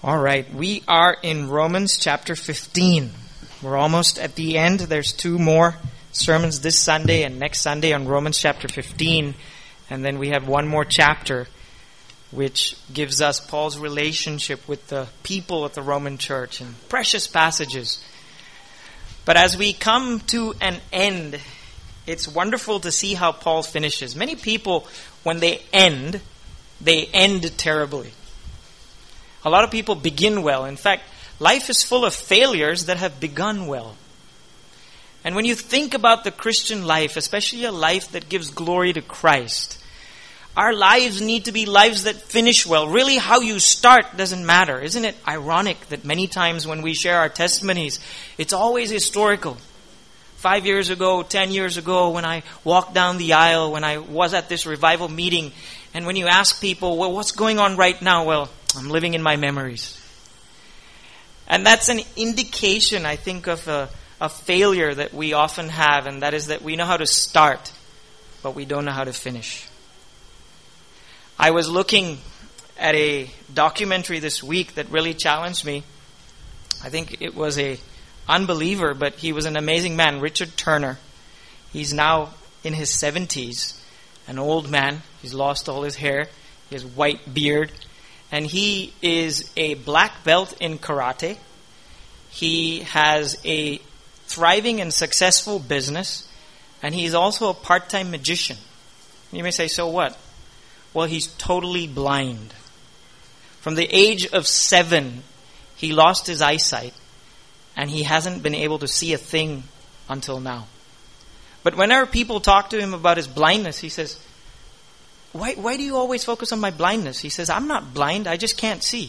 All right, we are in Romans chapter 15. We're almost at the end. There's two more sermons this Sunday and next Sunday on Romans chapter 15. And then we have one more chapter which gives us Paul's relationship with the people of the Roman church and precious passages. But as we come to an end, it's wonderful to see how Paul finishes. Many people, when they end terribly. A lot of people begin well. In fact, life is full of failures that have begun well. And when you think about the Christian life, especially a life that gives glory to Christ, our lives need to be lives that finish well. Really, how you start doesn't matter. Isn't it ironic that many times when we share our testimonies, it's always historical? 5 years ago, 10 years ago, when I walked down the aisle, when I was at this revival meeting, and when you ask people, well, what's going on right now? Well, I'm living in my memories. And that's an indication, I think, of a failure that we often have, and that is that we know how to start, but we don't know how to finish. I was looking at a documentary this week that really challenged me. I think it was a unbeliever, but he was an amazing man, Richard Turner. He's now in his 70s, an old man. He's lost all his hair. He has white beard. And he is a black belt in karate. He has a thriving and successful business. And he's also a part-time magician. You may say, so what? Well, he's totally blind. From the age of 7, he lost his eyesight. And he hasn't been able to see a thing until now. But whenever people talk to him about his blindness, he says, Why do you always focus on my blindness? He says, I'm not blind, I just can't see.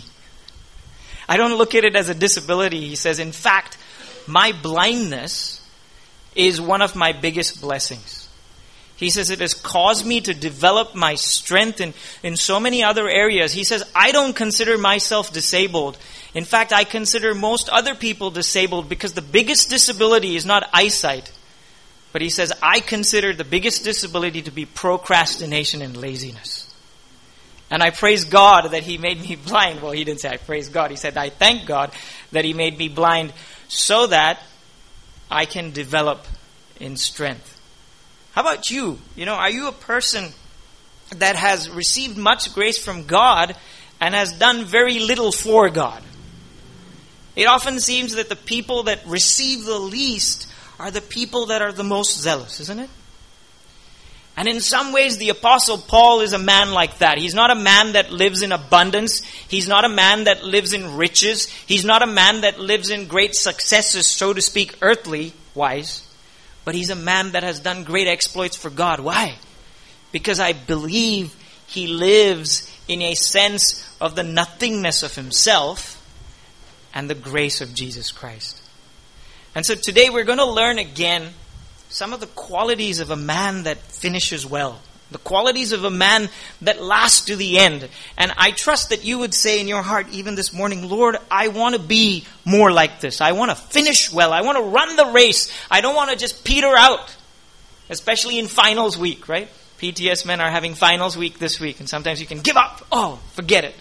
I don't look at it as a disability. He says, in fact, my blindness is one of my biggest blessings. He says, it has caused me to develop my strength in so many other areas. He says, I don't consider myself disabled. In fact, I consider most other people disabled because the biggest disability is not eyesight. But he says, I consider the biggest disability to be procrastination and laziness. And I praise God that He made me blind. Well, he didn't say I praise God. He said, I thank God that He made me blind so that I can develop in strength. How about you? Are you a person that has received much grace from God and has done very little for God? It often seems that the people that receive the least are the people that are the most zealous, isn't it? And in some ways, the Apostle Paul is a man like that. He's not a man that lives in abundance. He's not a man that lives in riches. He's not a man that lives in great successes, so to speak, earthly-wise. But he's a man that has done great exploits for God. Why? Because I believe he lives in a sense of the nothingness of himself and the grace of Jesus Christ. And so today we're going to learn again some of the qualities of a man that finishes well. The qualities of a man that lasts to the end. And I trust that you would say in your heart even this morning, Lord, I want to be more like this. I want to finish well. I want to run the race. I don't want to just peter out. Especially in finals week, right? PTS men are having finals week this week. And sometimes you can give up. Oh, forget it.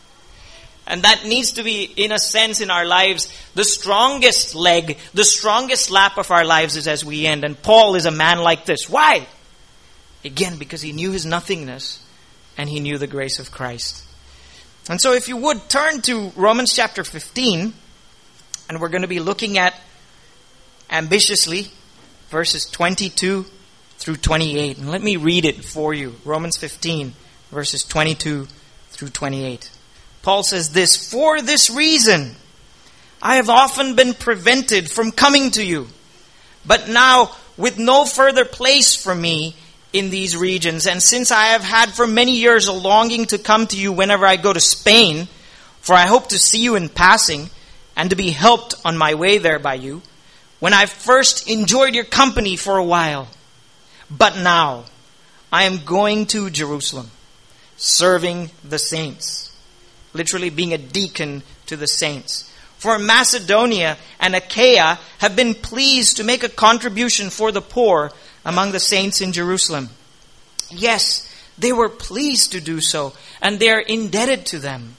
And that needs to be, in a sense, in our lives, the strongest leg, the strongest lap of our lives is as we end. And Paul is a man like this. Why? Again, because he knew his nothingness and he knew the grace of Christ. And so if you would turn to Romans chapter 15, and we're going to be looking at ambitiously verses 22 through 28. And let me read it for you. Romans 15, verses 22 through 28. Paul says this, for this reason, I have often been prevented from coming to you, but now with no further place for me in these regions. And since I have had for many years a longing to come to you whenever I go to Spain, for I hope to see you in passing and to be helped on my way there by you, when I first enjoyed your company for a while. But now I am going to Jerusalem, serving the saints. Literally being a deacon to the saints. For Macedonia and Achaia have been pleased to make a contribution for the poor among the saints in Jerusalem. Yes, they were pleased to do so, and they are indebted to them.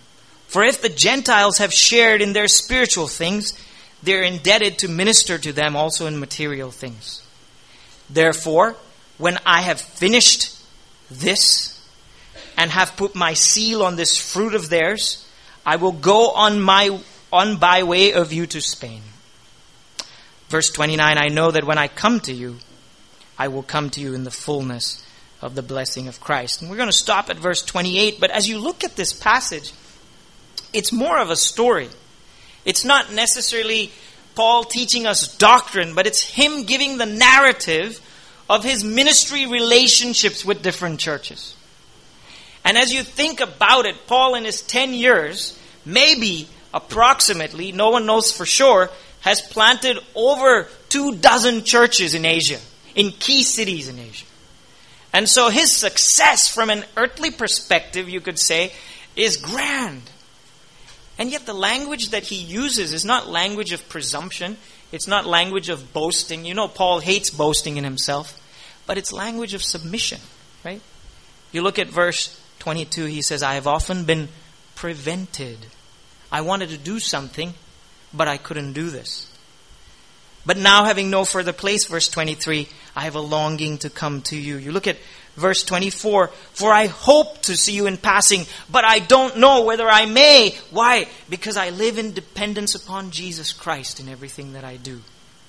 For if the Gentiles have shared in their spiritual things, they're indebted to minister to them also in material things. Therefore, when I have finished this and have put my seal on this fruit of theirs, I will go on by way of you to Spain. Verse 29, I know that when I come to you, I will come to you in the fullness of the blessing of Christ. And we're going to stop at verse 28, but as you look at this passage, it's more of a story. It's not necessarily Paul teaching us doctrine, but it's him giving the narrative of his ministry relationships with different churches. And as you think about it, Paul in his 10 years, maybe approximately, no one knows for sure, has planted over 24 churches in Asia, in key cities in Asia. And so his success from an earthly perspective, you could say, is grand. And yet the language that he uses is not language of presumption. It's not language of boasting. You know, Paul hates boasting in himself. But it's language of submission, right? You look at verse 22, he says, I have often been prevented. I wanted to do something, but I couldn't do this. But now having no further place, verse 23, I have a longing to come to you. You look at verse 24, for I hope to see you in passing, but I don't know whether I may. Why? Because I live in dependence upon Jesus Christ in everything that I do.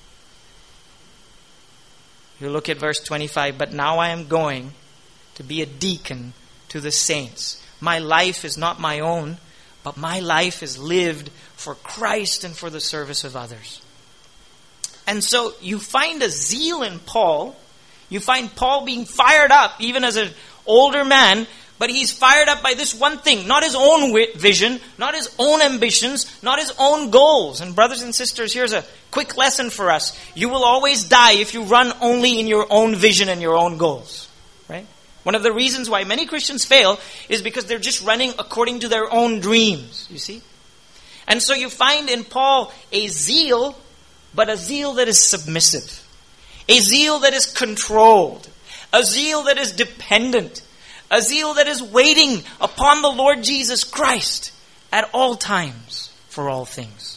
You look at verse 25, but now I am going to be a deacon to the saints. My life is not my own, but my life is lived for Christ and for the service of others. And so you find a zeal in Paul. You find Paul being fired up even as an older man, but he's fired up by this one thing, not his own vision, not his own ambitions, not his own goals. And brothers and sisters, here's a quick lesson for us. You will always die if you run only in your own vision and your own goals. Right? One of the reasons why many Christians fail is because they're just running according to their own dreams, you see? And so you find in Paul a zeal, but a zeal that is submissive. A zeal that is controlled. A zeal that is dependent. A zeal that is waiting upon the Lord Jesus Christ at all times for all things.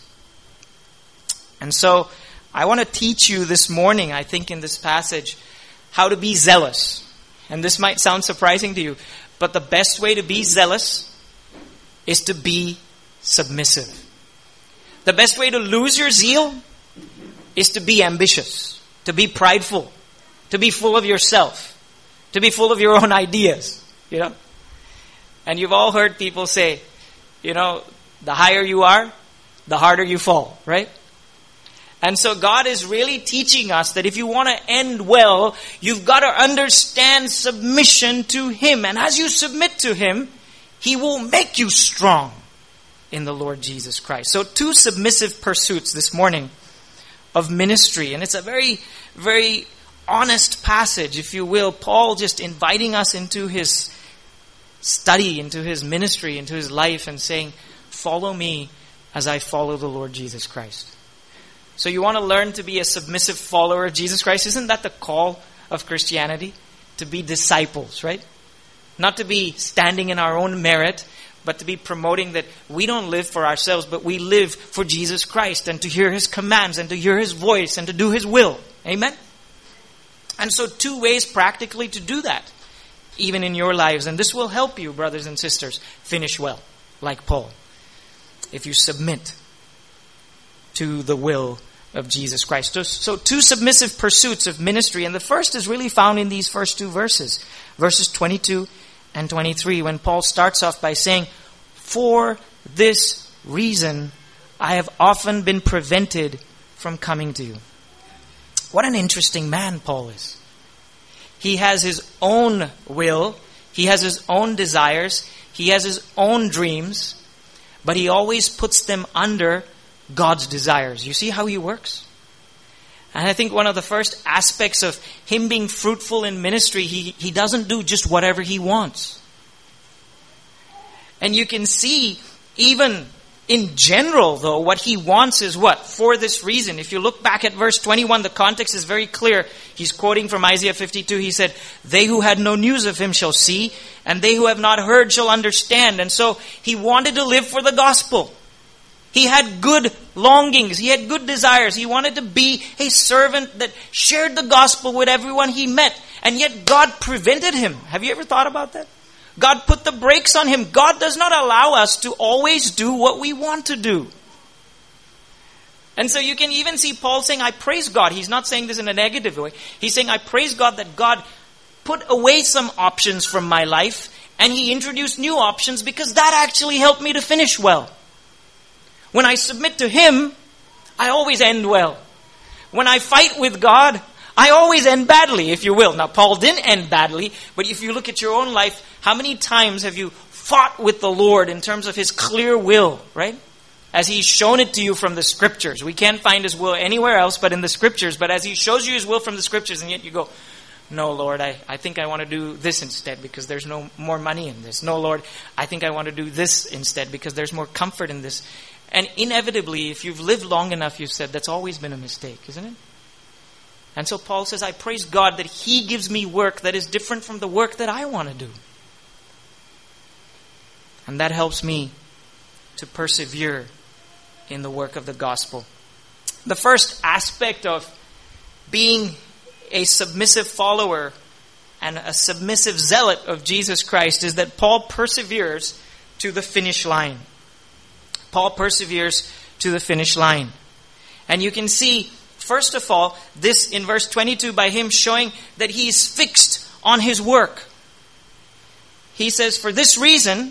And so I want to teach you this morning, I think in this passage, how to be zealous. And this might sound surprising to you, but the best way to be zealous is to be submissive. The best way to lose your zeal is to be ambitious, to be prideful, to be full of yourself, to be full of your own ideas, you know. And you've all heard people say, you know, the higher you are, the harder you fall, right? And so God is really teaching us that if you want to end well, you've got to understand submission to Him. And as you submit to Him, He will make you strong in the Lord Jesus Christ. So 2 submissive pursuits this morning of ministry. And it's a very, very honest passage, if you will. Paul just inviting us into his study, into his ministry, into his life and saying, follow me as I follow the Lord Jesus Christ. So you want to learn to be a submissive follower of Jesus Christ? Isn't that the call of Christianity? To be disciples, right? Not to be standing in our own merit, but to be promoting that we don't live for ourselves, but we live for Jesus Christ and to hear His commands and to hear His voice and to do His will. Amen? And so 2 ways practically to do that, even in your lives. And this will help you, brothers and sisters, finish well, like Paul. If you submit to the will of Jesus Christ. So 2 submissive pursuits of ministry. And the first is really found in these first 2 verses. Verses 22 and 23. When Paul starts off by saying, for this reason, I have often been prevented from coming to you. What an interesting man Paul is. He has his own will. He has his own desires. He has his own dreams. But he always puts them under God's desires. You see how he works? And I think one of the first aspects of him being fruitful in ministry, he doesn't do just whatever he wants. And you can see even In general, though, what he wants is what? For this reason. If you look back at verse 21, the context is very clear. He's quoting from Isaiah 52. He said, "They who had no news of him shall see, and they who have not heard shall understand." And so he wanted to live for the gospel. He had good longings. He had good desires. He wanted to be a servant that shared the gospel with everyone he met. And yet God prevented him. Have you ever thought about that? God put the brakes on him. God does not allow us to always do what we want to do. And so you can even see Paul saying, I praise God. He's not saying this in a negative way. He's saying, I praise God that God put away some options from my life and he introduced new options because that actually helped me to finish well. When I submit to him, I always end well. When I fight with God, I always end badly, if you will. Now, Paul didn't end badly, but if you look at your own life, how many times have you fought with the Lord in terms of his clear will, right? As he's shown it to you from the scriptures. We can't find his will anywhere else but in the scriptures. But as he shows you his will from the scriptures, and yet you go, no, Lord, I think I want to do this instead because there's no more money in this. No, Lord, I think I want to do this instead because there's more comfort in this. And inevitably, if you've lived long enough, you've said, that's always been a mistake, isn't it? And so Paul says, I praise God that he gives me work that is different from the work that I want to do. And that helps me to persevere in the work of the gospel. The first aspect of being a submissive follower and a submissive zealot of Jesus Christ is that Paul perseveres to the finish line. Paul perseveres to the finish line. And you can see, first of all, this in verse 22 by him showing that he is fixed on his work. He says, for this reason,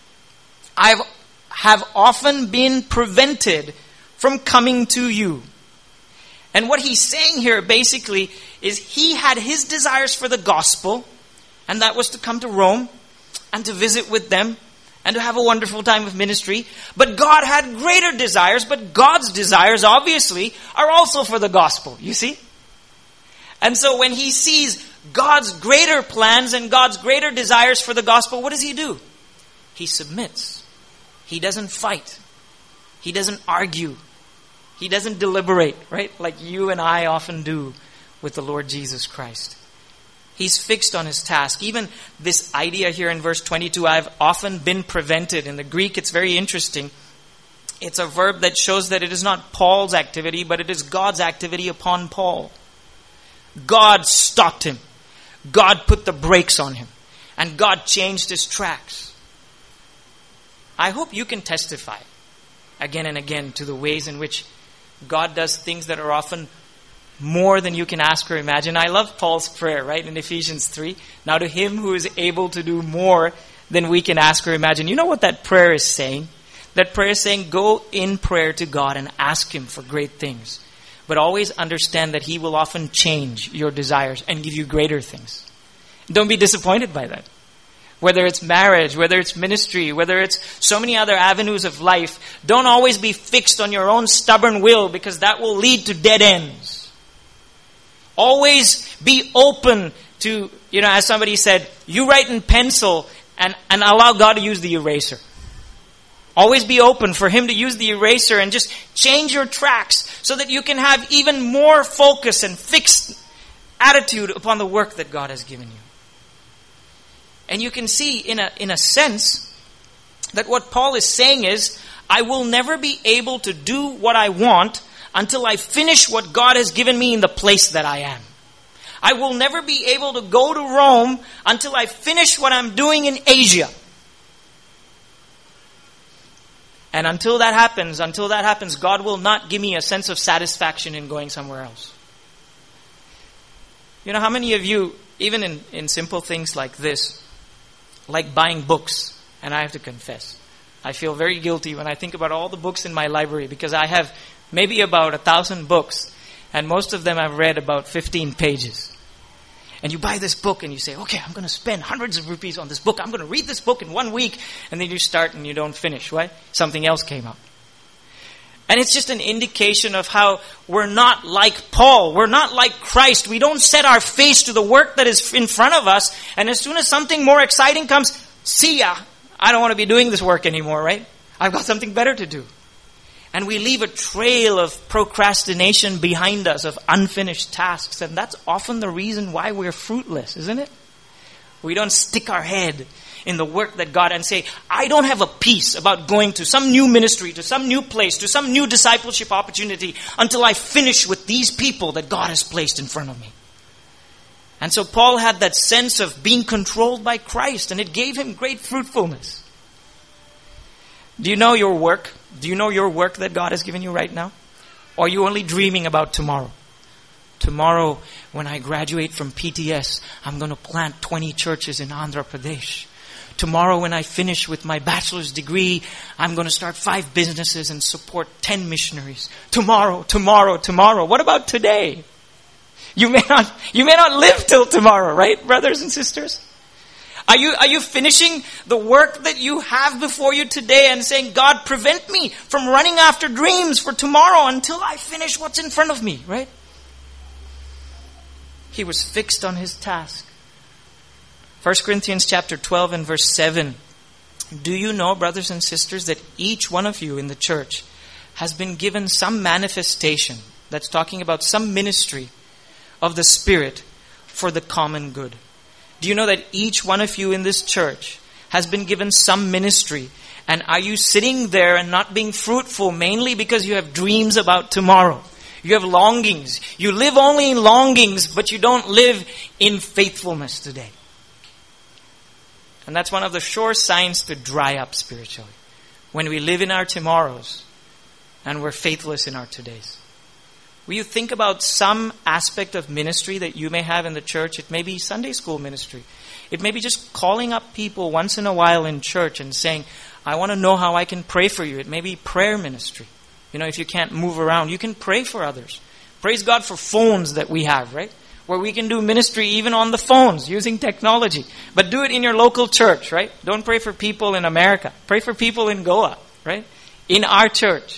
I have often been prevented from coming to you. And what he's saying here basically is he had his desires for the gospel, and that was to come to Rome and to visit with them and to have a wonderful time of ministry. But God had greater desires, but God's desires obviously are also for the gospel, you see? And so when he sees God's greater plans and God's greater desires for the gospel, what does he do? He submits. He doesn't fight. He doesn't argue. He doesn't deliberate, right? Like you and I often do with the Lord Jesus Christ. He's fixed on his task. Even this idea here in verse 22, I've often been prevented. In the Greek, it's very interesting. It's a verb that shows that it is not Paul's activity, but it is God's activity upon Paul. God stopped him. God put the brakes on him. And God changed his tracks. I hope you can testify again and again to the ways in which God does things that are often more than you can ask or imagine. I love Paul's prayer, right, in Ephesians 3. Now to him who is able to do more than we can ask or imagine. You know what that prayer is saying? That prayer is saying, go in prayer to God and ask him for great things. But always understand that he will often change your desires and give you greater things. Don't be disappointed by that. Whether it's marriage, whether it's ministry, whether it's so many other avenues of life, don't always be fixed on your own stubborn will because that will lead to dead ends. Always be open to, as somebody said, you write in pencil and allow God to use the eraser. Always be open for him to use the eraser and just change your tracks so that you can have even more focus and fixed attitude upon the work that God has given you. And you can see in a sense that what Paul is saying is, I will never be able to do what I want until I finish what God has given me in the place that I am. I will never be able to go to Rome until I finish what I'm doing in Asia. And until that happens, God will not give me a sense of satisfaction in going somewhere else. How many of you, even in simple things like this, like buying books, and I have to confess, I feel very guilty when I think about all the books in my library because I have maybe about 1,000 books, and most of them I've read about 15 pages. And you buy this book and you say, okay, I'm going to spend hundreds of rupees on this book. I'm going to read this book in 1 week. And then you start and you don't finish. Why? Something else came up. And it's just an indication of how we're not like Paul. We're not like Christ. We don't set our face to the work that is in front of us. And as soon as something more exciting comes, see ya. I don't want to be doing this work anymore, right? I've got something better to do. And we leave a trail of procrastination behind us, of unfinished tasks. And that's often the reason why we're fruitless, isn't it? We don't stick our head in the work that God and say, I don't have a peace about going to some new ministry, to some new place, to some new discipleship opportunity until I finish with these people that God has placed in front of me. And so Paul had that sense of being controlled by Christ, and it gave him great fruitfulness. Do you know your work? Do you know your work that God has given you right now? Or are you only dreaming about tomorrow? Tomorrow, when I graduate from PTS, I'm going to plant 20 churches in Andhra Pradesh. Tomorrow, when I finish with my bachelor's degree, I'm going to start 5 businesses and support 10 missionaries. Tomorrow. What about today? You may not live till tomorrow, right, brothers and sisters? Are you finishing the work that you have before you today and saying, God, prevent me from running after dreams for tomorrow until I finish what's in front of me, right? He was fixed on his task. 1 Corinthians chapter 12 and verse 7. Do you know, brothers and sisters, that each one of you in the church has been given some manifestation, that's talking about some ministry of the Spirit for the common good? Do you know that each one of you in this church has been given some ministry? And are you sitting there and not being fruitful mainly because you have dreams about tomorrow? You have longings. You live only in longings, but you don't live in faithfulness today. And that's one of the sure signs to dry up spiritually. When we live in our tomorrows and we're faithless in our todays. Will you think about some aspect of ministry that you may have in the church? It may be Sunday school ministry. It may be just calling up people once in a while in church and saying, I want to know how I can pray for you. It may be prayer ministry. You know, if you can't move around, you can pray for others. Praise God for phones that we have, right? Where we can do ministry even on the phones using technology. But do it in your local church, right? Don't pray for people in America. Pray for people in Goa, right? In our church.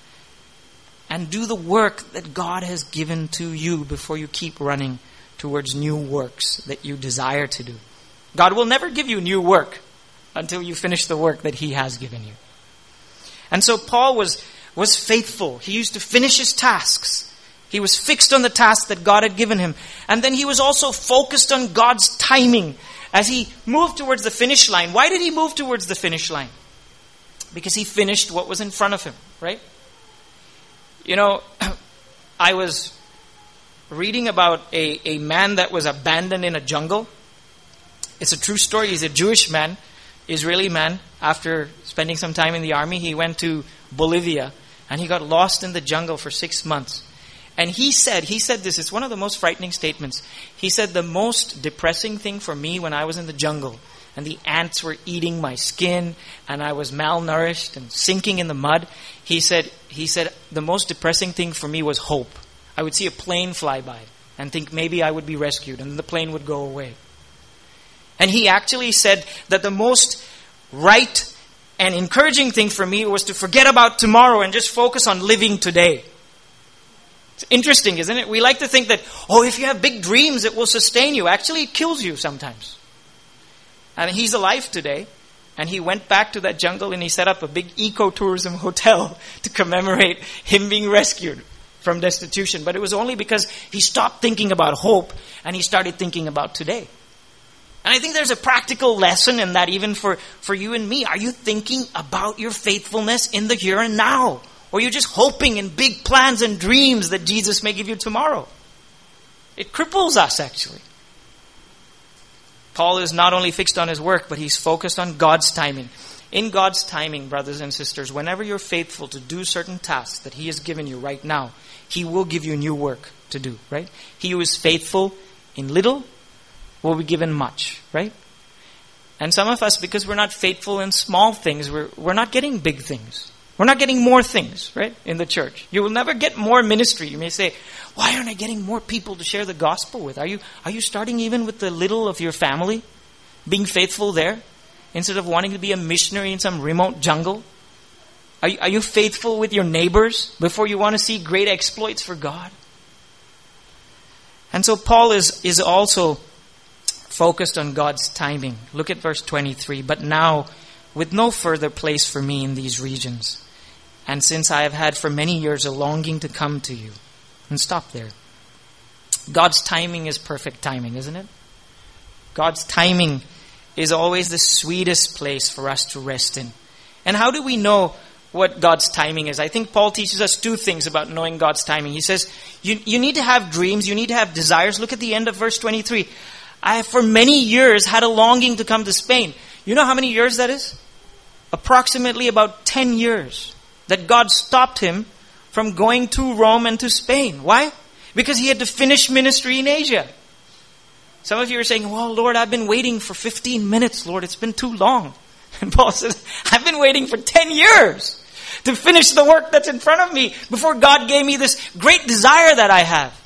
And do the work that God has given to you before you keep running towards new works that you desire to do. God will never give you new work until you finish the work that He has given you. And so Paul was faithful. He used to finish his tasks. He was fixed on the task that God had given him. And then he was also focused on God's timing as he moved towards the finish line. Why did he move towards the finish line? Because he finished what was in front of him, right? You know, I was reading about a man that was abandoned in a jungle. It's a true story. He's a Jewish man, Israeli man. After spending some time in the army, he went to Bolivia and he got lost in the jungle for 6 months. And he said this, it's one of the most frightening statements. He said, the most depressing thing for me when I was in the jungle and the ants were eating my skin and I was malnourished and sinking in the mud. He said, the most depressing thing for me was hope. I would see a plane fly by and think maybe I would be rescued and the plane would go away. And he actually said that the most right and encouraging thing for me was to forget about tomorrow and just focus on living today. It's interesting, isn't it? We like to think that, if you have big dreams, it will sustain you. Actually, it kills you sometimes. And he's alive today. And he went back to that jungle and he set up a big ecotourism hotel to commemorate him being rescued from destitution. But it was only because he stopped thinking about hope and he started thinking about today. And I think there's a practical lesson in that even for you and me. Are you thinking about your faithfulness in the here and now? Or are you just hoping in big plans and dreams that Jesus may give you tomorrow? It cripples us, actually. Paul is not only fixed on his work, but he's focused on God's timing. In God's timing, brothers and sisters, whenever you're faithful to do certain tasks that He has given you right now, He will give you new work to do, right? He who is faithful in little will be given much, right? And some of us, because we're not faithful in small things, we're not getting big things. We're not getting more things, right, in the church. You will never get more ministry. You may say, why aren't I getting more people to share the gospel with? Are you starting even with the little of your family? Being faithful there? Instead of wanting to be a missionary in some remote jungle? Are you faithful with your neighbors before you want to see great exploits for God? And so Paul is also focused on God's timing. Look at verse 23. But now, with no further place for me in these regions. And since I have had for many years a longing to come to you. And stop there. God's timing is perfect timing, isn't it? God's timing is always the sweetest place for us to rest in. And how do we know what God's timing is? I think Paul teaches us two things about knowing God's timing. He says, you need to have dreams, you need to have desires. Look at the end of verse 23. I have for many years had a longing to come to Spain. You know how many years that is? Approximately about 10 years that God stopped him from going to Rome and to Spain. Why? Because he had to finish ministry in Asia. Some of you are saying, well, Lord, I've been waiting for 15 minutes, Lord. It's been too long. And Paul says, I've been waiting for 10 years to finish the work that's in front of me before God gave me this great desire that I have.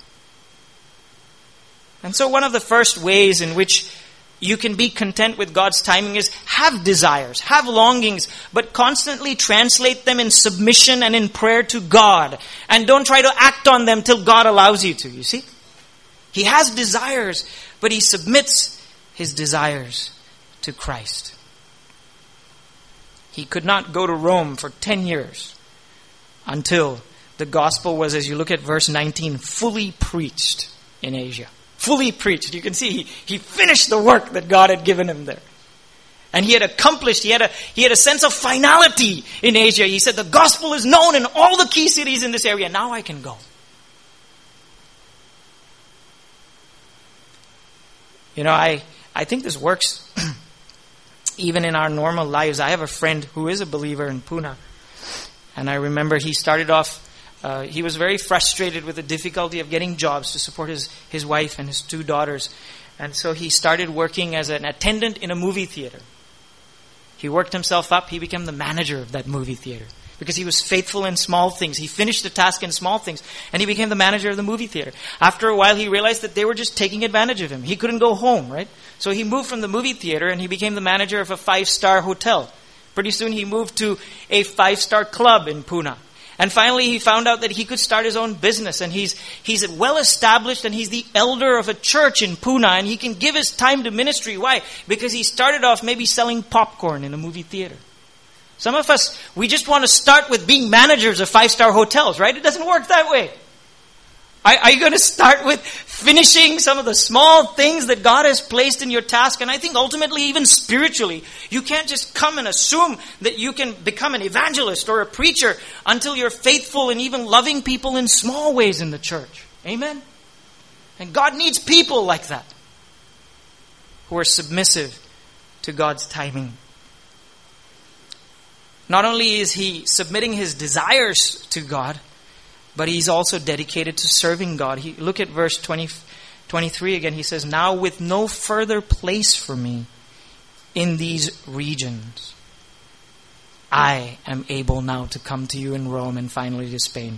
And so one of the first ways in which you can be content with God's timing is have desires, have longings, but constantly translate them in submission and in prayer to God. And don't try to act on them till God allows you to, you see? He has desires, but he submits his desires to Christ. He could not go to Rome for 10 years until the gospel was, as you look at verse 19, fully preached in Asia. Fully preached. You can see he finished the work that God had given him there. And he had accomplished, he had a sense of finality in Asia. He said, the gospel is known in all the key cities in this area. Now I can go. You know, I think this works even in our normal lives. I have a friend who is a believer in Pune. And I remember he started off, he was very frustrated with the difficulty of getting jobs to support his wife and his 2 daughters. And so he started working as an attendant in a movie theater. He worked himself up. He became the manager of that movie theater because he was faithful in small things. He finished the task in small things, and he became the manager of the movie theater. After a while, he realized that they were just taking advantage of him. He couldn't go home, right? So he moved from the movie theater, and he became the manager of a 5-star hotel. Pretty soon, he moved to a 5-star club in Pune. And finally, he found out that he could start his own business. And he's well established, and he's the elder of a church in Pune. And he can give his time to ministry. Why? Because he started off maybe selling popcorn in a movie theater. Some of us, we just want to start with being managers of 5-star hotels, right? It doesn't work that way. Are you going to start with finishing some of the small things that God has placed in your task? And I think ultimately, even spiritually, you can't just come and assume that you can become an evangelist or a preacher until you're faithful and even loving people in small ways in the church. Amen? And God needs people like that who are submissive to God's timing. Not only is he submitting his desires to God, but he's also dedicated to serving God. Look at verse 23 again. He says, now with no further place for me in these regions, I am able now to come to you in Rome and finally to Spain.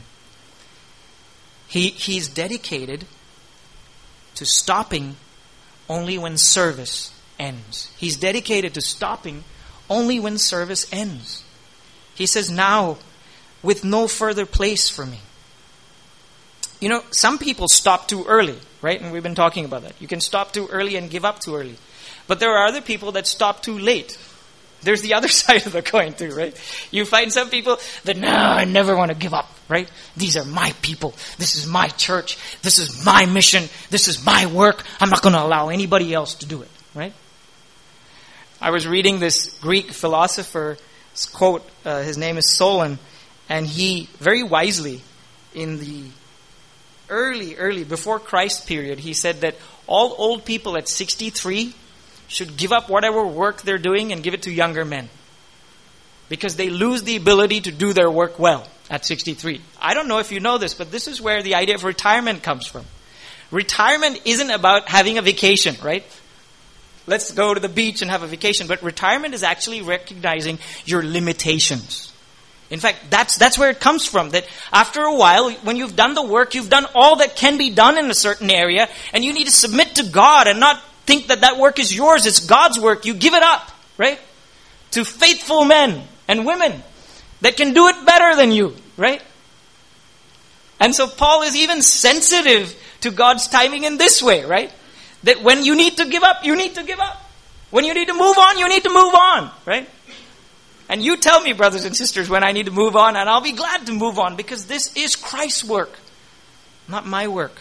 He's dedicated to stopping only when service ends. He's dedicated to stopping only when service ends. He says, now with no further place for me. You know, some people stop too early, right? And we've been talking about that. You can stop too early and give up too early. But there are other people that stop too late. There's the other side of the coin too, right? You find some people that, no, I never want to give up, right? These are my people. This is my church. This is my mission. This is my work. I'm not going to allow anybody else to do it, right? I was reading this Greek philosopher's quote. His name is Solon. And he, very wisely, in the early, before Christ period, he said that all old people at 63 should give up whatever work they're doing and give it to younger men. Because they lose the ability to do their work well at 63. I don't know if you know this, but this is where the idea of retirement comes from. Retirement isn't about having a vacation, right? Let's go to the beach and have a vacation. But retirement is actually recognizing your limitations. In fact, that's where it comes from. That after a while, when you've done the work, you've done all that can be done in a certain area, and you need to submit to God and not think that work is yours. It's God's work. You give it up, right? To faithful men and women that can do it better than you, right? And so Paul is even sensitive to God's timing in this way, right? That when you need to give up, you need to give up. When you need to move on, you need to move on, right? And you tell me, brothers and sisters, when I need to move on, and I'll be glad to move on, because this is Christ's work, not my work.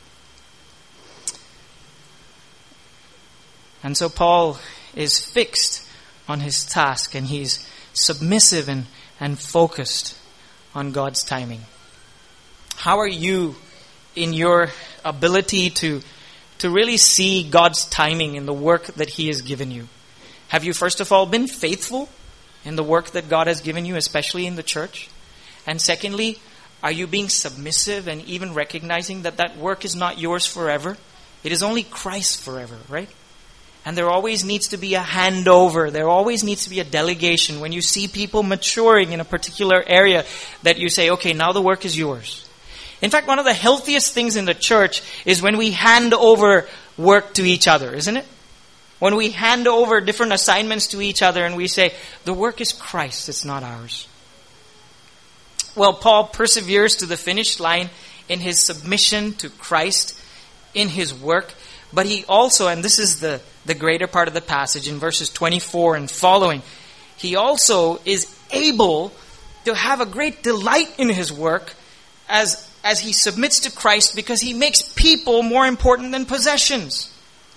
And so Paul is fixed on his task, and he's submissive and focused on God's timing. How are you in your ability to really see God's timing in the work that He has given you? Have you, first of all, been faithful in the work that God has given you, especially in the church? And secondly, are you being submissive and even recognizing that that work is not yours forever? It is only Christ forever, right? And there always needs to be a handover. There always needs to be a delegation. When you see people maturing in a particular area, that you say, okay, now the work is yours. In fact, one of the healthiest things in the church is when we hand over work to each other, isn't it? When we hand over different assignments to each other and we say, the work is Christ, it's not ours. Well, Paul perseveres to the finish line in his submission to Christ in his work. But he also, and this is the greater part of the passage in verses 24 and following, he also is able to have a great delight in his work as he submits to Christ, because he makes people more important than possessions.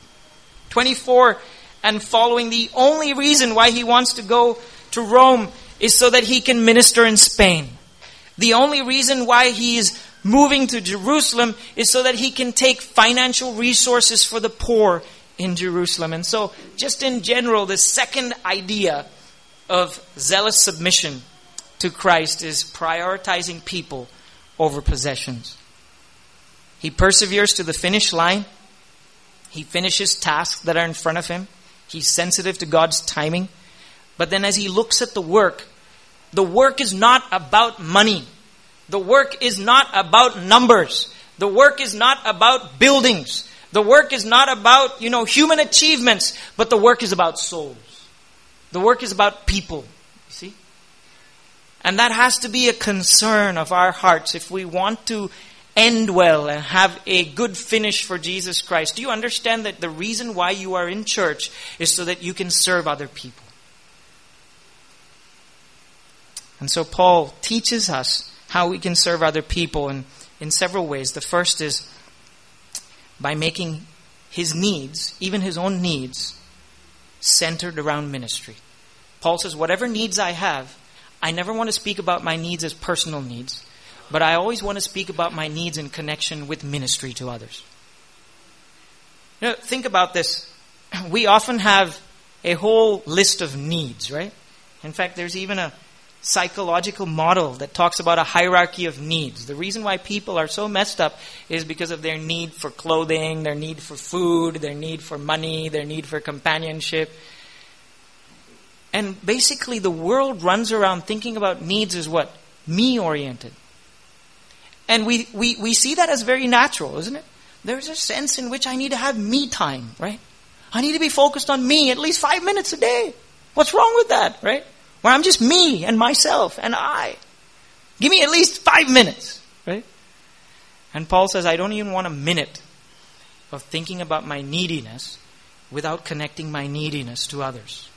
24 and following, the only reason why he wants to go to Rome is so that he can minister in Spain. The only reason why he is moving to Jerusalem is so that he can take financial resources for the poor in Jerusalem. And so, just in general, the second idea of zealous submission to Christ is prioritizing people over possessions. He perseveres to the finish line. He finishes tasks that are in front of him. He's sensitive to God's timing. But then as he looks at the work is not about money. The work is not about numbers. The work is not about buildings. The work is not about, human achievements. But the work is about souls. The work is about people. You see? And that has to be a concern of our hearts if we want to end well and have a good finish for Jesus Christ. Do you understand that the reason why you are in church is so that you can serve other people? And so Paul teaches us how we can serve other people in several ways. The first is by making his needs, even his own needs, centered around ministry. Paul says, whatever needs I have, I never want to speak about my needs as personal needs, but I always want to speak about my needs in connection with ministry to others. Think about this. We often have a whole list of needs, right? In fact, there's even a psychological model that talks about a hierarchy of needs. The reason why people are so messed up is because of their need for clothing, their need for food, their need for money, their need for companionship. And basically the world runs around thinking about needs as what? Me-oriented. And we see that as very natural, isn't it? There's a sense in which I need to have me time, right? I need to be focused on me at least 5 minutes a day. What's wrong with that, right? Where I'm just me and myself and I. Give me at least 5 minutes, right? And Paul says, I don't even want a minute of thinking about my neediness without connecting my neediness to others.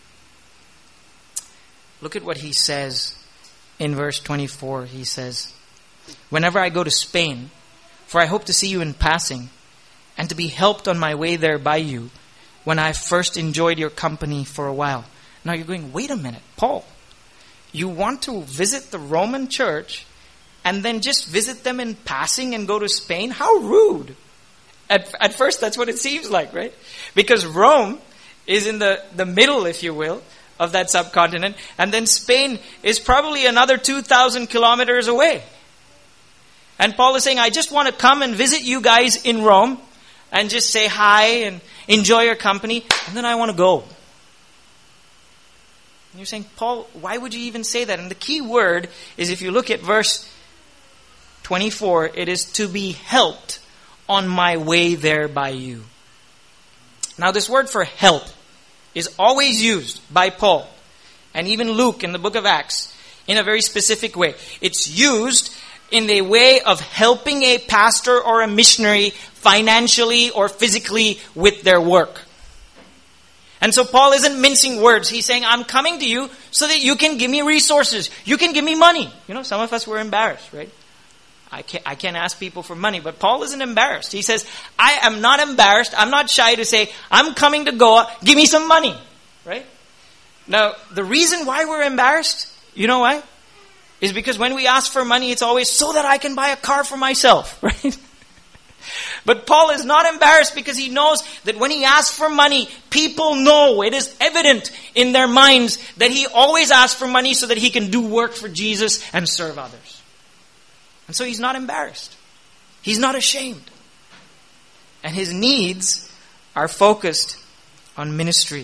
Look at what he says in verse 24. He says, whenever I go to Spain, for I hope to see you in passing, and to be helped on my way there by you, when I first enjoyed your company for a while. Now you're going, wait a minute, Paul. You want to visit the Roman church and then just visit them in passing and go to Spain? How rude. At first, that's what it seems like, right? Because Rome is in the middle, if you will, of that subcontinent. And then Spain is probably another 2,000 kilometers away. And Paul is saying, I just want to come and visit you guys in Rome and just say hi and enjoy your company. And then I want to go. And you're saying, Paul, why would you even say that? And the key word is, if you look at verse 24, it is to be helped on my way there by you. Now this word for help is always used by Paul and even Luke in the book of Acts in a very specific way. It's used in the way of helping a pastor or a missionary financially or physically with their work. And so Paul isn't mincing words. He's saying, I'm coming to you so that you can give me resources. You can give me money. Some of us were embarrassed, right? I can't ask people for money, but Paul isn't embarrassed. He says, I am not embarrassed. I'm not shy to say, I'm coming to Goa. Give me some money, right? Now, the reason why we're embarrassed, you know why? Is because when we ask for money, it's always so that I can buy a car for myself, right? But Paul is not embarrassed because he knows that when he asks for money, people know, it is evident in their minds that he always asks for money so that he can do work for Jesus and serve others. And so he's not embarrassed. He's not ashamed. And his needs are focused on ministry.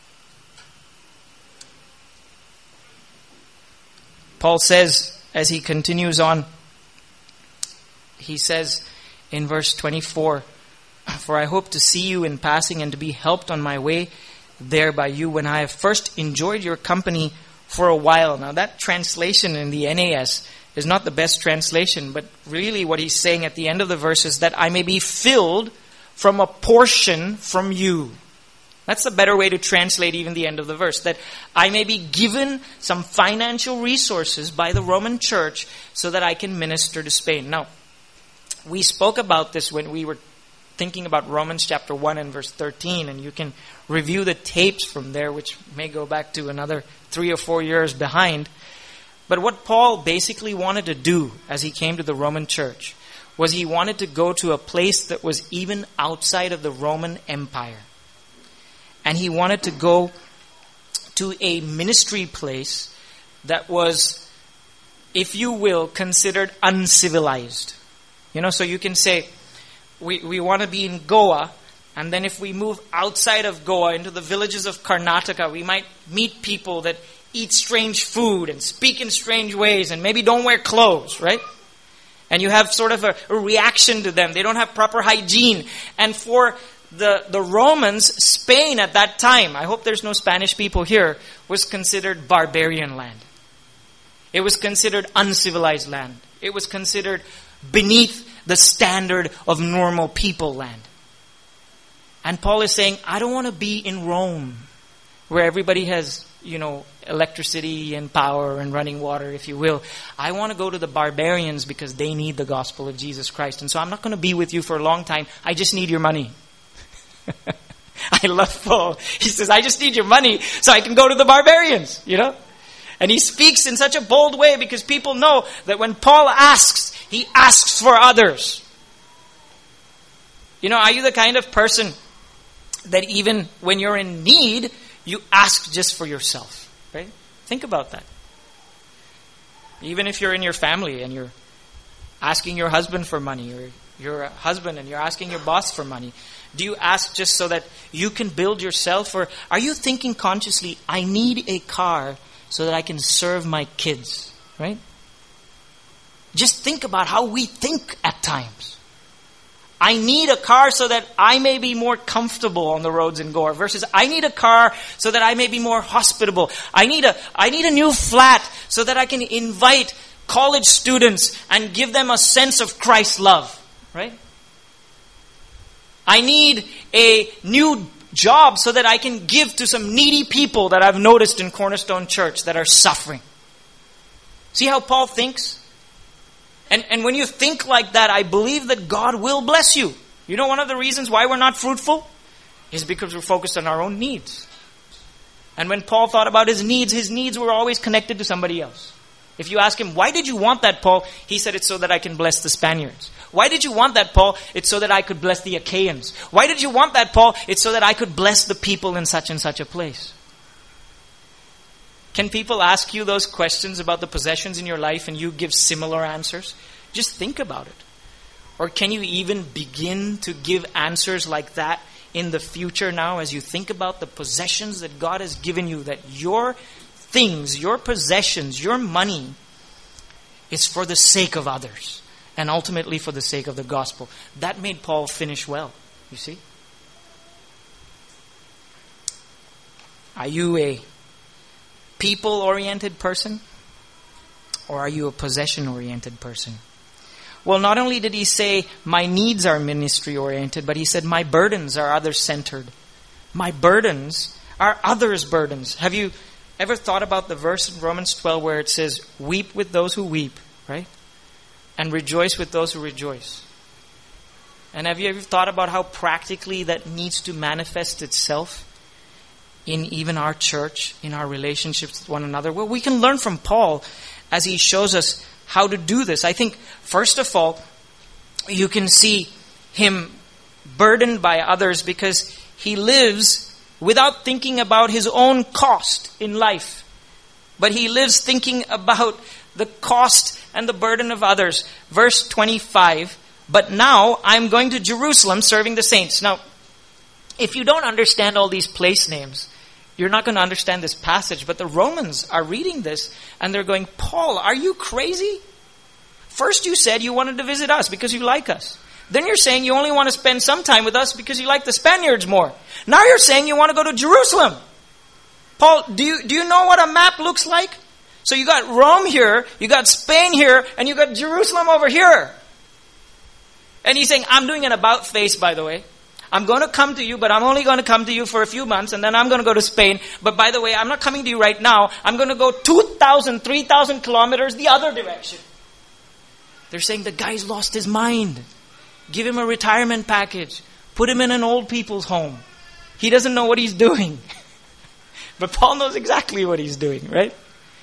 Paul says, as he continues on, he says in verse 24, for I hope to see you in passing and to be helped on my way there by you when I have first enjoyed your company for a while. Now that translation in the NAS is not the best translation, but really what he's saying at the end of the verse is that I may be filled from a portion from you. That's the better way to translate even the end of the verse. That I may be given some financial resources by the Roman church so that I can minister to Spain. Now, we spoke about this when we were thinking about Romans chapter 1 and verse 13. And you can review the tapes from there, which may go back to another 3 or 4 years behind. But what Paul basically wanted to do as he came to the Roman church was he wanted to go to a place that was even outside of the Roman Empire. And he wanted to go to a ministry place that was, if you will, considered uncivilized. So you can say, we want to be in Goa, and then if we move outside of Goa into the villages of Karnataka, we might meet people that eat strange food and speak in strange ways and maybe don't wear clothes, right? And you have sort of a reaction to them. They don't have proper hygiene. And for the Romans, Spain at that time, I hope there's no Spanish people here, was considered barbarian land. It was considered uncivilized land. It was considered beneath the standard of normal people land. And Paul is saying, I don't want to be in Rome, where everybody has, electricity and power and running water, if you will. I want to go to the barbarians because they need the gospel of Jesus Christ. And so I'm not going to be with you for a long time. I just need your money. I love Paul. He says, I just need your money so I can go to the barbarians, And he speaks in such a bold way because people know that when Paul asks, he asks for others. Are you the kind of person that even when you're in need, you ask just for yourself, right? Think about that. Even if you're in your family and you're asking your husband for money, or you're a husband and you're asking your boss for money, do you ask just so that you can build yourself? Or are you thinking consciously, I need a car so that I can serve my kids, right? Just think about how we think at times. I need a car so that I may be more comfortable on the roads in Goa versus I need a car so that I may be more hospitable. I need a new flat so that I can invite college students and give them a sense of Christ's love, right? I need a new job so that I can give to some needy people that I've noticed in Cornerstone Church that are suffering. See how Paul thinks? And when you think like that, I believe that God will bless you. One of the reasons why we're not fruitful is because we're focused on our own needs. And when Paul thought about his needs were always connected to somebody else. If you ask him, why did you want that, Paul? He said, it's so that I can bless the Spaniards. Why did you want that, Paul? It's so that I could bless the Achaeans. Why did you want that, Paul? It's so that I could bless the people in such and such a place. Can people ask you those questions about the possessions in your life and you give similar answers? Just think about it. Or can you even begin to give answers like that in the future now as you think about the possessions that God has given you, that your things, your possessions, your money is for the sake of others and ultimately for the sake of the gospel. That made Paul finish well, you see. Are you a people-oriented person? Or are you a possession-oriented person? Well, not only did he say, my needs are ministry-oriented, but he said, my burdens are other-centered. My burdens are others' burdens. Have you ever thought about the verse in Romans 12 where it says, weep with those who weep, right? And rejoice with those who rejoice. And have you ever thought about how practically that needs to manifest itself in even our church, in our relationships with one another? Well, we can learn from Paul as he shows us how to do this. I think, first of all, you can see him burdened by others because he lives without thinking about his own cost in life. But he lives thinking about the cost and the burden of others. Verse 25, but now I'm going to Jerusalem serving the saints. Now, if you don't understand all these place names, you're not going to understand this passage. But the Romans are reading this and they're going, Paul, are you crazy? First you said you wanted to visit us because you like us. Then you're saying you only want to spend some time with us because you like the Spaniards more. Now you're saying you want to go to Jerusalem. Paul, do you know what a map looks like? So you got Rome here, you got Spain here, and you got Jerusalem over here. And he's saying, I'm doing an about face, by the way. I'm going to come to you, but I'm only going to come to you for a few months, and then I'm going to go to Spain. But by the way, I'm not coming to you right now. I'm going to go 2,000, 3,000 kilometers the other direction. They're saying the guy's lost his mind. Give him a retirement package. Put him in an old people's home. He doesn't know what he's doing. But Paul knows exactly what he's doing, right?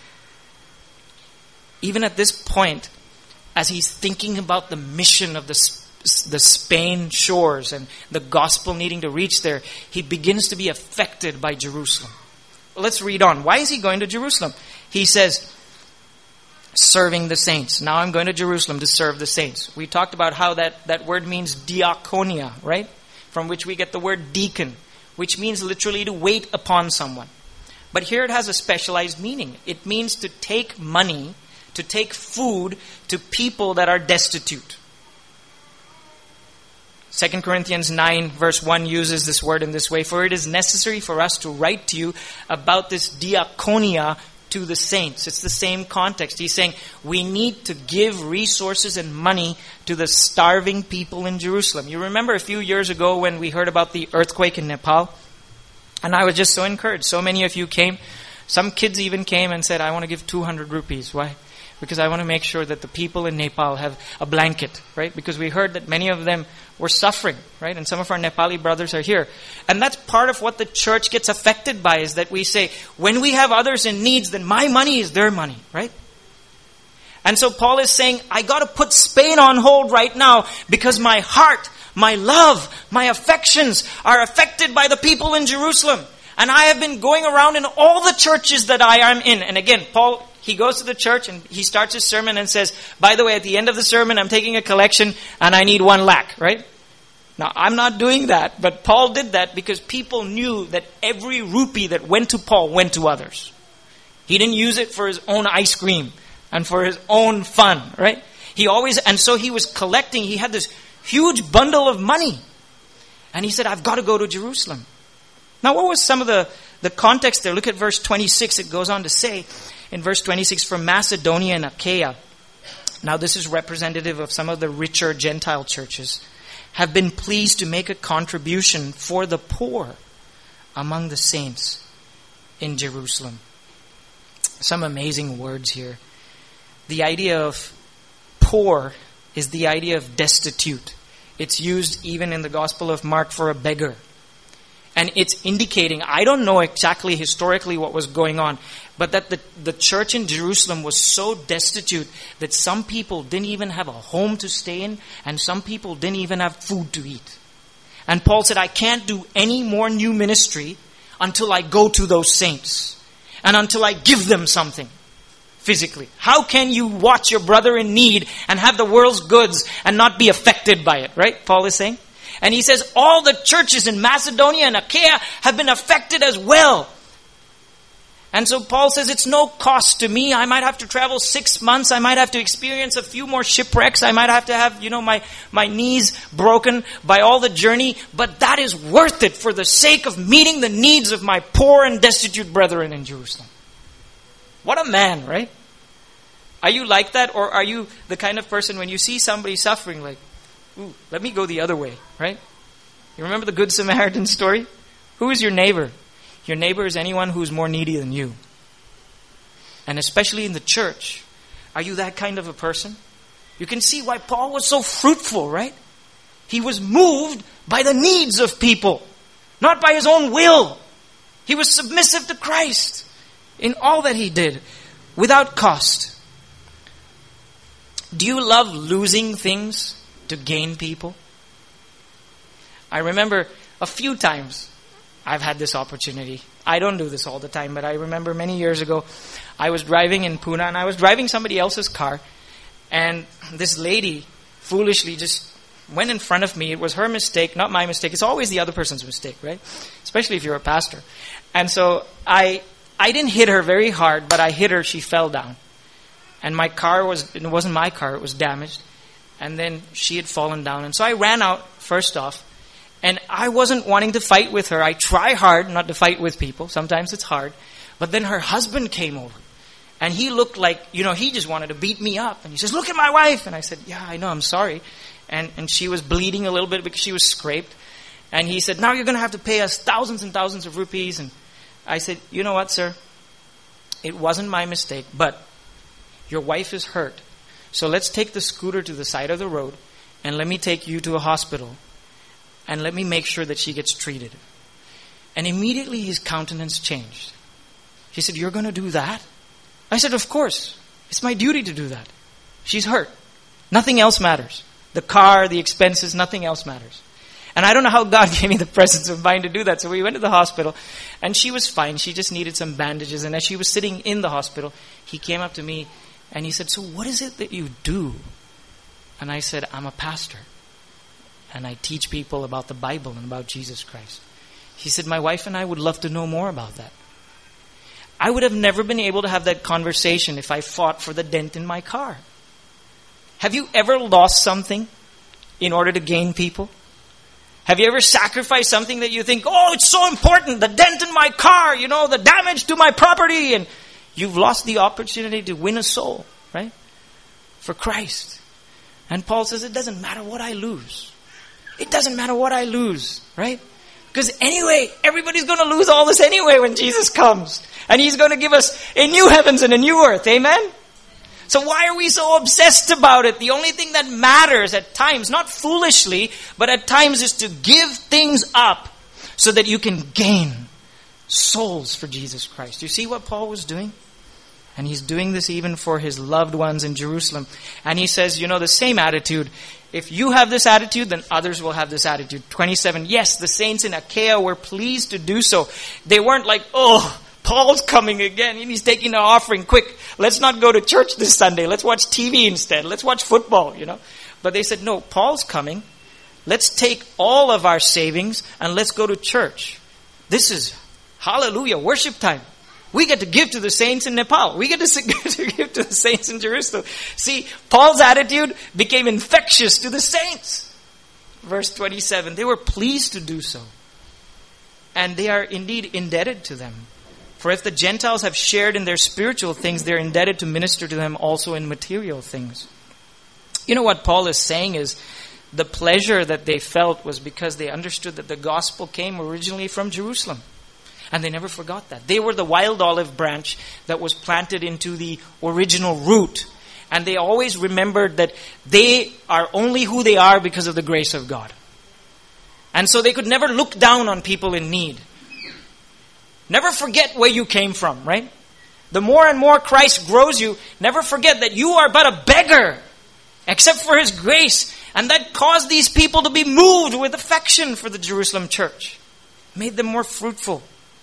Even at this point, as he's thinking about the mission of the Spain shores and the gospel needing to reach there, he begins to be affected by Jerusalem. Let's read on. Why is he going to Jerusalem? He says, serving the saints. Now I'm going to Jerusalem to serve the saints. We talked about how that word means diakonia, right? From which we get the word deacon, which means literally to wait upon someone. But here it has a specialized meaning. It means to take money, to take food to people that are destitute. 2 Corinthians 9 verse 1 uses this word in this way. For it is necessary for us to write to you about this diakonia to the saints. It's the same context. He's saying we need to give resources and money to the starving people in Jerusalem. You remember a few years ago when we heard about the earthquake in Nepal? And I was just so encouraged. So many of you came. Some kids even came and said, I want to give 200 rupees. Why? Because I want to make sure that the people in Nepal have a blanket, right? Because we heard that many of them were suffering, right? And some of our Nepali brothers are here. And that's part of what the church gets affected by, is that we say, when we have others in needs, then my money is their money, right? And so Paul is saying, I got to put Spain on hold right now because my heart, my love, my affections are affected by the people in Jerusalem. And I have been going around in all the churches that I am in. And again, Paul, he goes to the church and he starts his sermon and says, by the way, at the end of the sermon, I'm taking a collection and I need 1 lakh, right? Now, I'm not doing that, but Paul did that because people knew that every rupee that went to Paul went to others. He didn't use it for his own ice cream and for his own fun, right? And so he was collecting, he had this huge bundle of money. And he said, I've got to go to Jerusalem. Now, what was some of the context there? Look at verse 26. It goes on to say, in verse 26, from Macedonia and Achaia. Now, this is representative of some of the richer Gentile churches. Have been pleased to make a contribution for the poor among the saints in Jerusalem. Some amazing words here. The idea of poor is the idea of destitute. It's used even in the Gospel of Mark for a beggar. And it's indicating, I don't know exactly historically what was going on, but that the church in Jerusalem was so destitute that some people didn't even have a home to stay in, and some people didn't even have food to eat. And Paul said, I can't do any more new ministry until I go to those saints and until I give them something physically. How can you watch your brother in need and have the world's goods and not be affected by it, right? Paul is saying. And he says, all the churches in Macedonia and Achaia have been affected as well. And so Paul says, it's no cost to me. I might have to travel 6 months. I might have to experience a few more shipwrecks. I might have to have, my knees broken by all the journey. But that is worth it for the sake of meeting the needs of my poor and destitute brethren in Jerusalem. What a man, right? Are you like that? Or are you the kind of person when you see somebody suffering, like, ooh, let me go the other way, right? You remember the Good Samaritan story? Who is your neighbor? Your neighbor is anyone who's more needy than you. And especially in the church. Are you that kind of a person? You can see why Paul was so fruitful, right? He was moved by the needs of people, not by his own will. He was submissive to Christ in all that he did, without cost. Do you love losing things to gain people? I remember a few times I've had this opportunity. I don't do this all the time, but I remember many years ago, I was driving in Pune and I was driving somebody else's car, and this lady foolishly just went in front of me. It was her mistake, not my mistake. It's always the other person's mistake, right? Especially if you're a pastor. And so I didn't hit her very hard, but I hit her. She fell down. And my car it wasn't my car, it was damaged. And then she had fallen down. And so I ran out first off. And I wasn't wanting to fight with her. I try hard not to fight with people. Sometimes it's hard. But then her husband came over. And he looked like, he just wanted to beat me up. And he says, "Look at my wife." And I said, "Yeah, I know, I'm sorry." And she was bleeding a little bit because she was scraped. And he said, "Now you're going to have to pay us thousands and thousands of rupees." And I said, "You know what, sir? It wasn't my mistake, but your wife is hurt. So let's take the scooter to the side of the road and let me take you to a hospital and let me make sure that she gets treated." And immediately his countenance changed. He said, "You're going to do that?" I said, "Of course. It's my duty to do that. She's hurt. Nothing else matters. The car, the expenses, nothing else matters." And I don't know how God gave me the presence of mind to do that. So we went to the hospital and she was fine. She just needed some bandages. And as she was sitting in the hospital, he came up to me and he said, "So what is it that you do?" And I said, "I'm a pastor. And I teach people about the Bible and about Jesus Christ." He said, "My wife and I would love to know more about that." I would have never been able to have that conversation if I fought for the dent in my car. Have you ever lost something in order to gain people? Have you ever sacrificed something that you think, "Oh, it's so important, the dent in my car, the damage to my property," and you've lost the opportunity to win a soul, right? For Christ. And Paul says, it doesn't matter what I lose. It doesn't matter what I lose, right? Because anyway, everybody's going to lose all this anyway when Jesus comes. And He's going to give us a new heavens and a new earth. Amen? So why are we so obsessed about it? The only thing that matters at times, not foolishly, but at times is to give things up so that you can gain souls for Jesus Christ. You see what Paul was doing? And he's doing this even for his loved ones in Jerusalem. And he says, the same attitude. If you have this attitude, then others will have this attitude. 27, yes, the saints in Achaia were pleased to do so. They weren't like, "Oh, Paul's coming again and he's taking the offering. Quick, let's not go to church this Sunday. Let's watch TV instead. Let's watch football, But they said, "No, Paul's coming. Let's take all of our savings and let's go to church. This is, hallelujah, worship time. We get to give to the saints in Nepal. We get to give to the saints in Jerusalem." See, Paul's attitude became infectious to the saints. Verse 27, they were pleased to do so. And they are indeed indebted to them. For if the Gentiles have shared in their spiritual things, they're indebted to minister to them also in material things. What Paul is saying is, the pleasure that they felt was because they understood that the gospel came originally from Jerusalem. And they never forgot that. They were the wild olive branch that was planted into the original root. And they always remembered that they are only who they are because of the grace of God. And so they could never look down on people in need. Never forget where you came from, right? The more and more Christ grows you, never forget that you are but a beggar, except for His grace. And that caused these people to be moved with affection for the Jerusalem church. Made them more fruitful.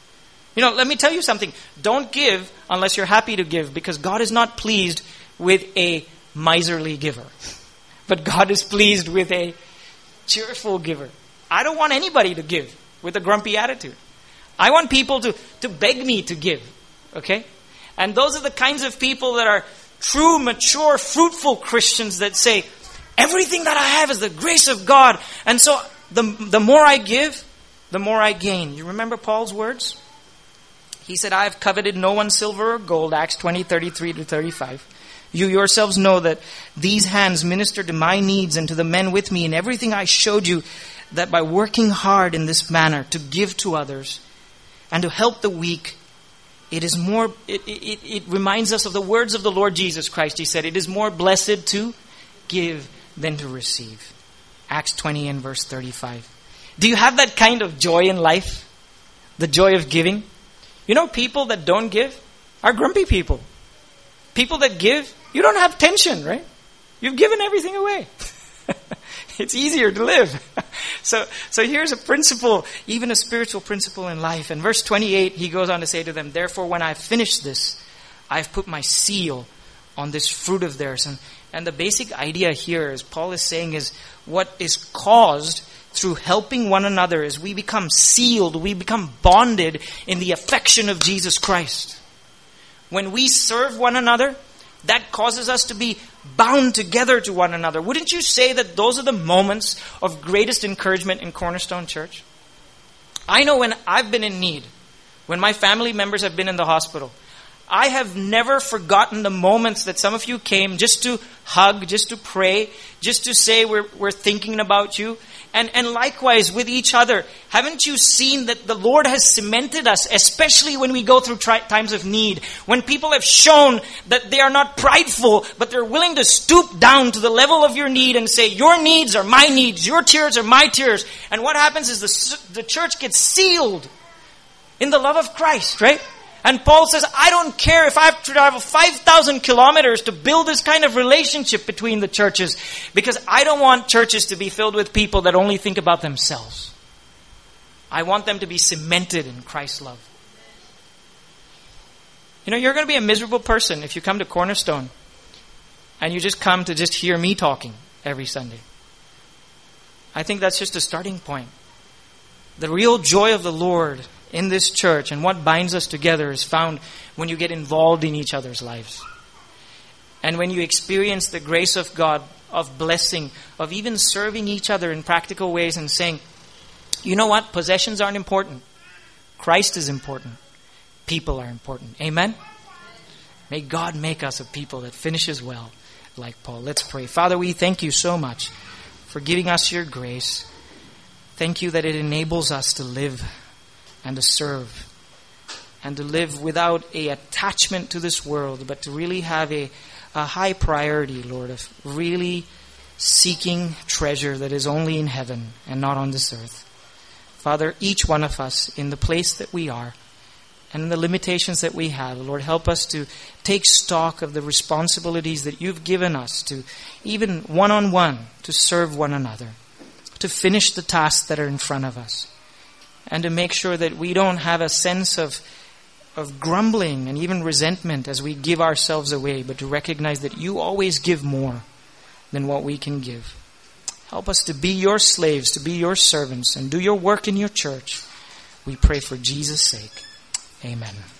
Let me tell you something. Don't give unless you're happy to give, because God is not pleased with a miserly giver. But God is pleased with a cheerful giver. I don't want anybody to give with a grumpy attitude. I want people to beg me to give. Okay? And those are the kinds of people that are true, mature, fruitful Christians that say, everything that I have is the grace of God. And so the more I give, the more I gain. You remember Paul's words? He said, "I have coveted no one's silver or gold," Acts 20:33-35. "You yourselves know that these hands ministered to my needs and to the men with me in everything I showed you, that by working hard in this manner to give to others and to help the weak, it reminds us of the words of the Lord Jesus Christ. He said, it is more blessed to give than to receive. Acts 20 and verse 35. Do you have that kind of joy in life? The joy of giving? You know, people that don't give are grumpy people. People that give, you don't have tension, right? You've given everything away. It's easier to live. So here's a principle, even a spiritual principle in life. In verse 28, he goes on to say to them, therefore, when I finish this, I've put my seal on this fruit of theirs. And the basic idea here, as Paul is saying, is what is caused through helping one another is we become sealed, we become bonded in the affection of Jesus Christ. When we serve one another, that causes us to be bound together to one another. Wouldn't you say that those are the moments of greatest encouragement in Cornerstone Church? I know when I've been in need, when my family members have been in the hospital, I have never forgotten the moments that some of you came just to hug, just to pray, just to say we're thinking about you. And likewise with each other, haven't you seen that the Lord has cemented us, especially when we go through times of need, when people have shown that they are not prideful, but they're willing to stoop down to the level of your need and say, your needs are my needs, your tears are my tears. And what happens is the church gets sealed in the love of Christ, right? And Paul says, I don't care if I have to travel 5,000 kilometers to build this kind of relationship between the churches, because I don't want churches to be filled with people that only think about themselves. I want them to be cemented in Christ's love. You know, you're going to be a miserable person if you come to Cornerstone and you just come to just hear me talking every Sunday. I think that's just a starting point. The real joy of the Lord in this church and what binds us together is found when you get involved in each other's lives. And when you experience the grace of God, of blessing, of even serving each other in practical ways and saying, you know what? Possessions aren't important. Christ is important. People are important. Amen? May God make us a people that finishes well like Paul. Let's pray. Father, we thank you so much for giving us your grace. Thank you that it enables us to live and to serve and to live without a attachment to this world, but to really have a high priority, Lord, of really seeking treasure that is only in heaven and not on this earth. Father, each one of us in the place that we are and in the limitations that we have, Lord, help us to take stock of the responsibilities that you've given us to, even one-on-one, to serve one another, to finish the tasks that are in front of us, and to make sure that we don't have a sense of grumbling and even resentment as we give ourselves away, but to recognize that you always give more than what we can give. Help us to be your slaves, to be your servants, and do your work in your church. We pray for Jesus' sake. Amen.